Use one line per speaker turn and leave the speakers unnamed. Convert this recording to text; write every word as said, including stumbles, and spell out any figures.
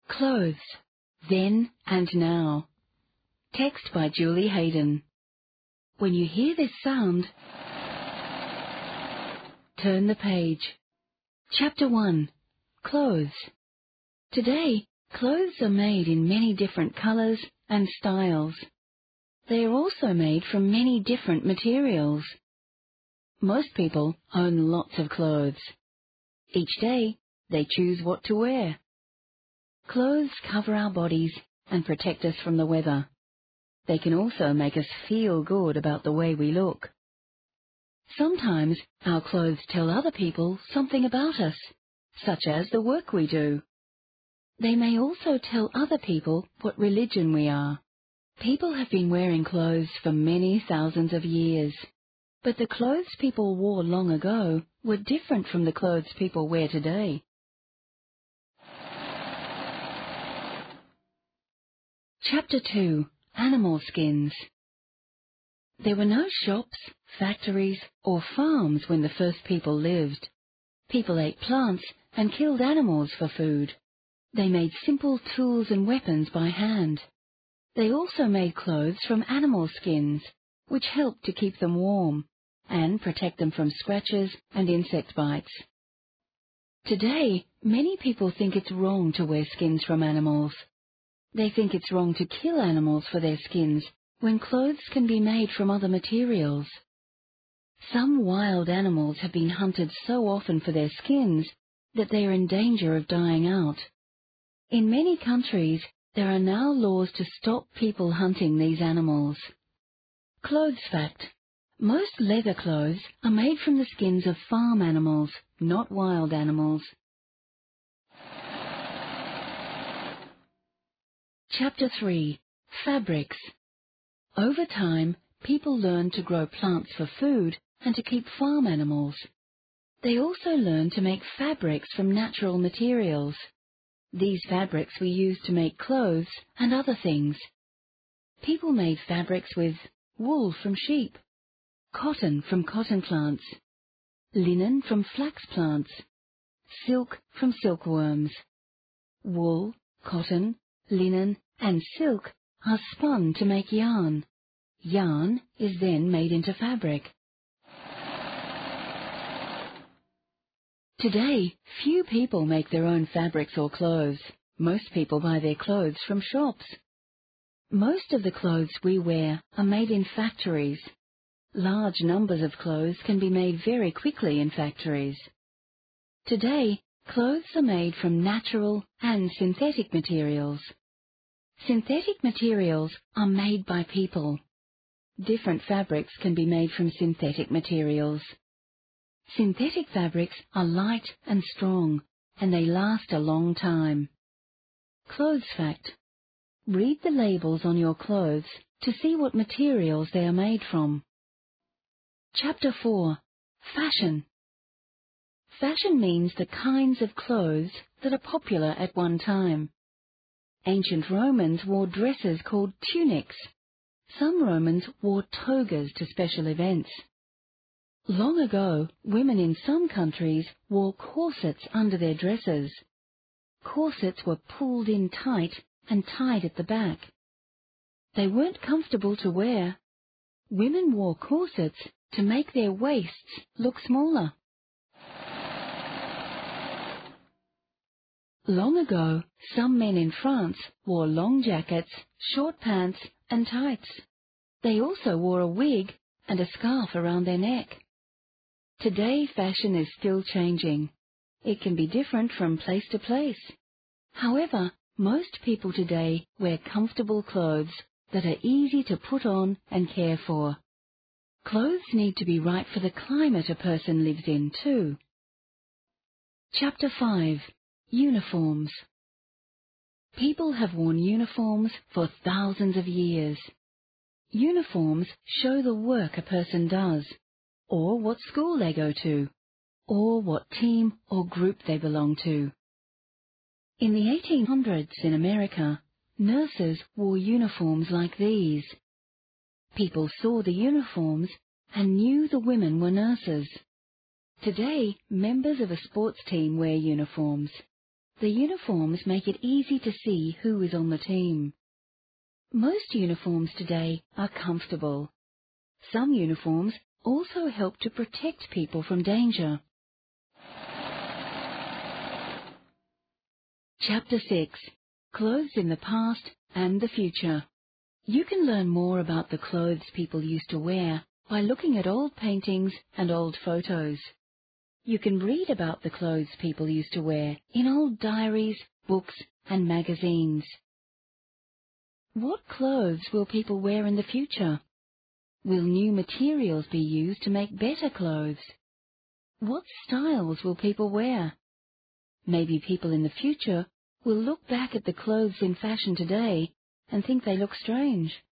Clothes, Then and Now. Text by Julie Hayden. When you hear this sound, turn the page. Chapter one. Clothes. Today, clothes are made in many different colours and styles. They are also made from many different materials. Most people own lots of clothes. Each day, they choose what to wear. Clothes cover our bodies and protect us from the weather. They can also make us feel good about the way we look. Sometimes our clothes tell other people something about us, such as the work we do. They may also tell other people what religion we are. People have been wearing clothes for many thousands of years, but the clothes people wore long ago were different from the clothes people wear today. Chapter two. Animal Skins. There were no shops, factories, or farms when the first people lived. People ate plants and killed animals for food. They made simple tools and weapons by hand. They also made clothes from animal skins, which helped to keep them warm and protect them from scratches and insect bites. Today, many people think it's wrong to wear skins from animals. They think it's wrong to kill animals for their skins when clothes can be made from other materials. Some wild animals have been hunted so often for their skins that they are in danger of dying out. In many countries, there are now laws to stop people hunting these animals. Clothes fact. Most leather clothes are made from the skins of farm animals, not wild animals. Chapter three. Fabrics. Over time, people learned to grow plants for food and to keep farm animals. They also learned to make fabrics from natural materials. These fabrics we use to make clothes and other things. People made fabrics with wool from sheep, cotton from cotton plants, linen from flax plants, silk from silkworms. Wool, cotton, linen, and silk are spun to make yarn. Yarn is then made into fabric. Today, few people make their own fabrics or clothes. Most people buy their clothes from shops. Most of the clothes we wear are made in factories. Large numbers of clothes can be made very quickly in factories. Today, clothes are made from natural and synthetic materials. Synthetic materials are made by people. Different fabrics can be made from synthetic materials. Synthetic fabrics are light and strong, and they last a long time. Clothes fact. Read the labels on your clothes to see what materials they are made from. Chapter four. Fashion. Fashion means the kinds of clothes that are popular at one time. Ancient Romans wore dresses called tunics. Some Romans wore togas to special events. Long ago, women in some countries wore corsets under their dresses. Corsets were pulled in tight and tied at the back. They weren't comfortable to wear. Women wore corsets to make their waists look smaller. Long ago, some men in France wore long jackets, short pants, and tights. They also wore a wig and a scarf around their neck. Today, fashion is still changing. It can be different from place to place. However, most people today wear comfortable clothes that are easy to put on and care for. Clothes need to be right for the climate a person lives in, too. Chapter five. Uniforms. People have worn uniforms for thousands of years. Uniforms show the work a person does, or what school they go to, or what team or group they belong to. In the eighteen hundreds in America, nurses wore uniforms like these. People saw the uniforms and knew the women were nurses. Today, members of a sports team wear uniforms. The uniforms make it easy to see who is on the team. Most uniforms today are comfortable. Some uniforms also help to protect people from danger. Chapter six. Clothes in the Past and the Future. You can learn more about the clothes people used to wear by looking at old paintings and old photos. You can read about the clothes people used to wear in old diaries, books, and magazines. What clothes will people wear in the future? Will new materials be used to make better clothes? What styles will people wear? Maybe people in the future will look back at the clothes in fashion today and think they look strange.